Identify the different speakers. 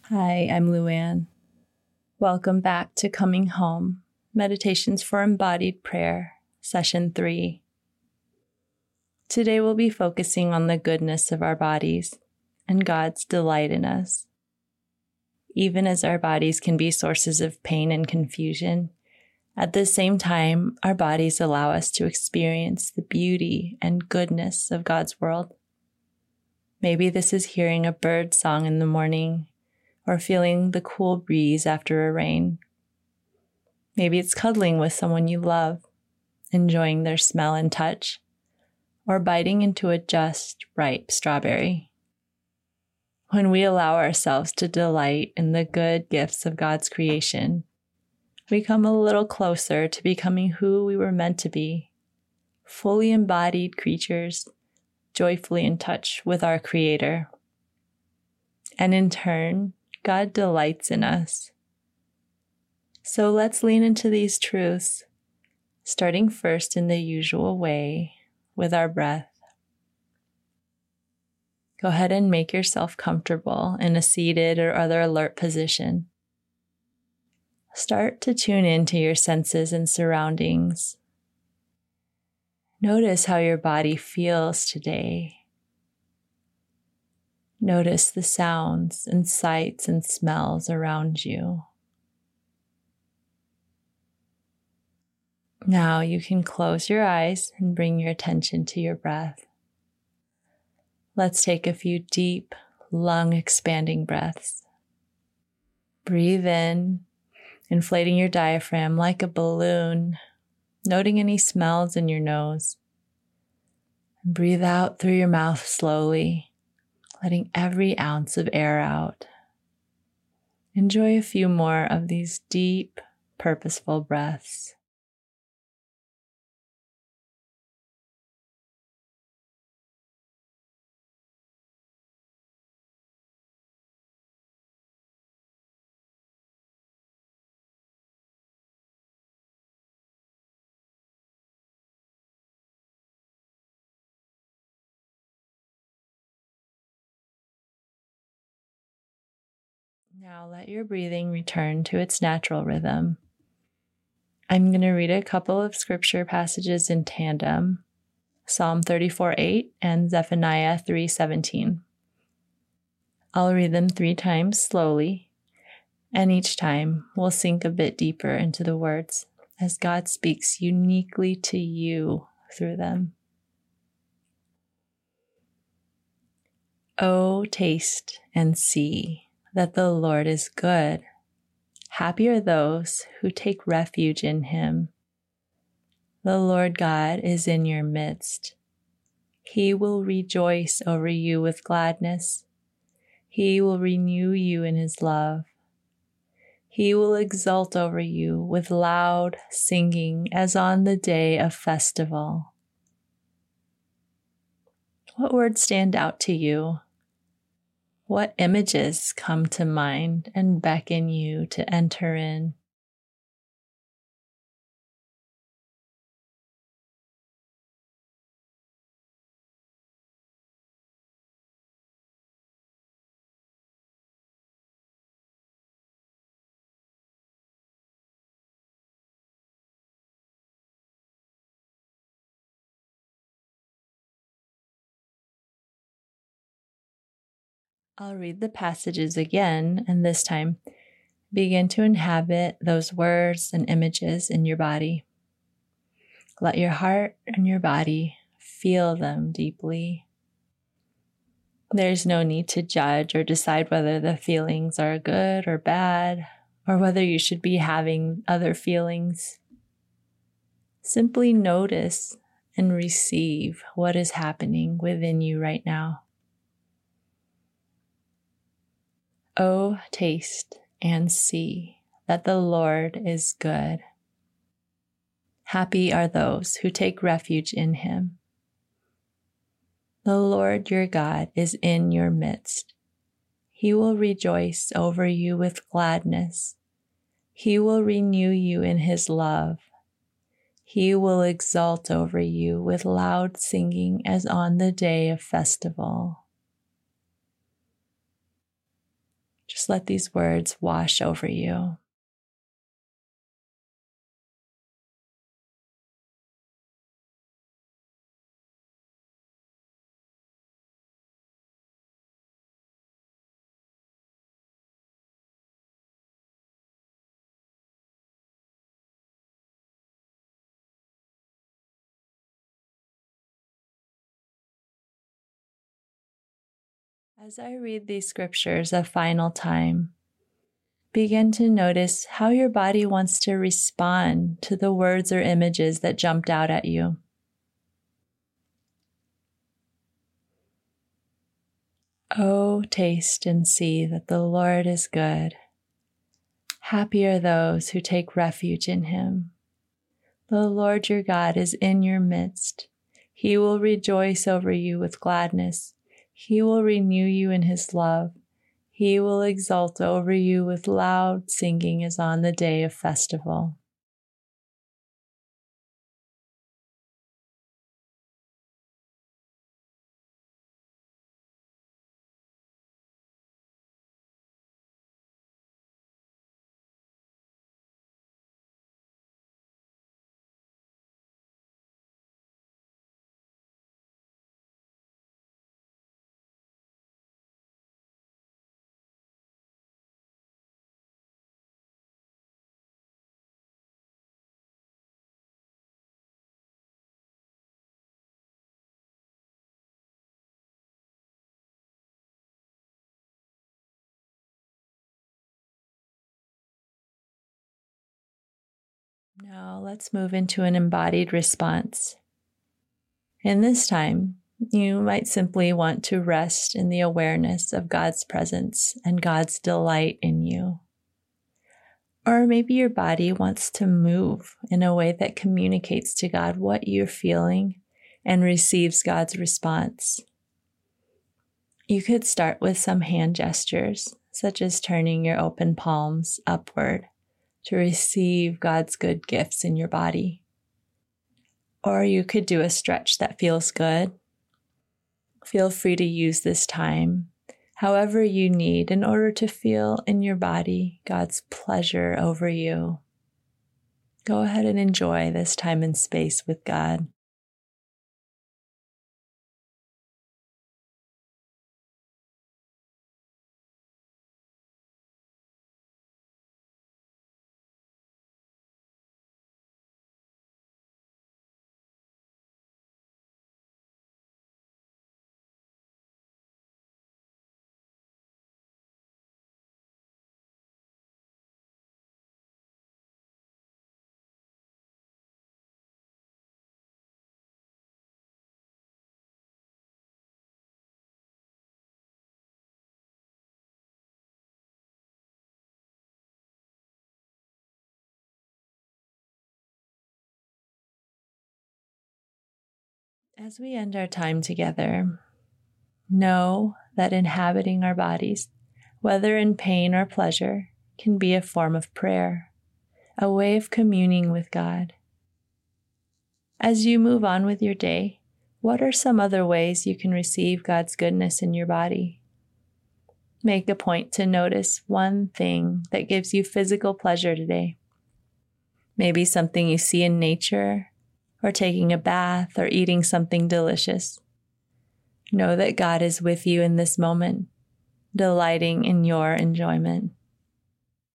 Speaker 1: Hi, I'm Luann. Welcome back to Coming Home, Meditations for Embodied Prayer, Session 3. Today we'll be focusing on the goodness of our bodies and God's delight in us. Even as our bodies can be sources of pain and confusion, at the same time, our bodies allow us to experience the beauty and goodness of God's world. Maybe this is hearing a bird song in the morning, or feeling the cool breeze after a rain. Maybe it's cuddling with someone you love, enjoying their smell and touch, or biting into a just ripe strawberry. When we allow ourselves to delight in the good gifts of God's creation, we come a little closer to becoming who we were meant to be, fully embodied creatures, joyfully in touch with our Creator. And in turn, God delights in us. So let's lean into these truths, starting first in the usual way with our breath. Go ahead and make yourself comfortable in a seated or other alert position. Start to tune into your senses and surroundings. Notice how your body feels today. Notice the sounds and sights and smells around you. Now you can close your eyes and bring your attention to your breath. Let's take a few deep, lung-expanding breaths. Breathe in, inflating your diaphragm like a balloon, noting any smells in your nose. And breathe out through your mouth slowly, letting every ounce of air out. Enjoy a few more of these deep, purposeful breaths. Now let your breathing return to its natural rhythm. I'm going to read a couple of scripture passages in tandem, Psalm 34:8 and Zephaniah 3:17. I'll read them 3 times slowly, and each time we'll sink a bit deeper into the words as God speaks uniquely to you through them. Oh, taste and see that the Lord is good. Happy are those who take refuge in him. The Lord God is in your midst. He will rejoice over you with gladness. He will renew you in his love. He will exult over you with loud singing as on the day of festival. What words stand out to you? What images come to mind and beckon you to enter in? I'll read the passages again, and this time begin to inhabit those words and images in your body. Let your heart and your body feel them deeply. There's no need to judge or decide whether the feelings are good or bad, or whether you should be having other feelings. Simply notice and receive what is happening within you right now. Oh, taste and see that the Lord is good. Happy are those who take refuge in him. The Lord your God is in your midst. He will rejoice over you with gladness. He will renew you in his love. He will exult over you with loud singing as on the day of festival. Just just let these words wash over you. As I read these scriptures a final time, begin to notice how your body wants to respond to the words or images that jumped out at you. Oh, taste and see that the Lord is good. Happy are those who take refuge in him. The Lord your God is in your midst. He will rejoice over you with gladness. He will renew you in his love. He will exult over you with loud singing as on the day of festival. Now let's move into an embodied response. In this time, you might simply want to rest in the awareness of God's presence and God's delight in you. Or maybe your body wants to move in a way that communicates to God what you're feeling and receives God's response. You could start with some hand gestures, such as turning your open palms upward to receive God's good gifts in your body. Or you could do a stretch that feels good. Feel free to use this time however you need in order to feel in your body God's pleasure over you. Go ahead and enjoy this time and space with God. As we end our time together, know that inhabiting our bodies, whether in pain or pleasure, can be a form of prayer, a way of communing with God. As you move on with your day, what are some other ways you can receive God's goodness in your body? Make a point to notice one thing that gives you physical pleasure today. Maybe something you see in nature, or taking a bath, or eating something delicious. Know that God is with you in this moment, delighting in your enjoyment.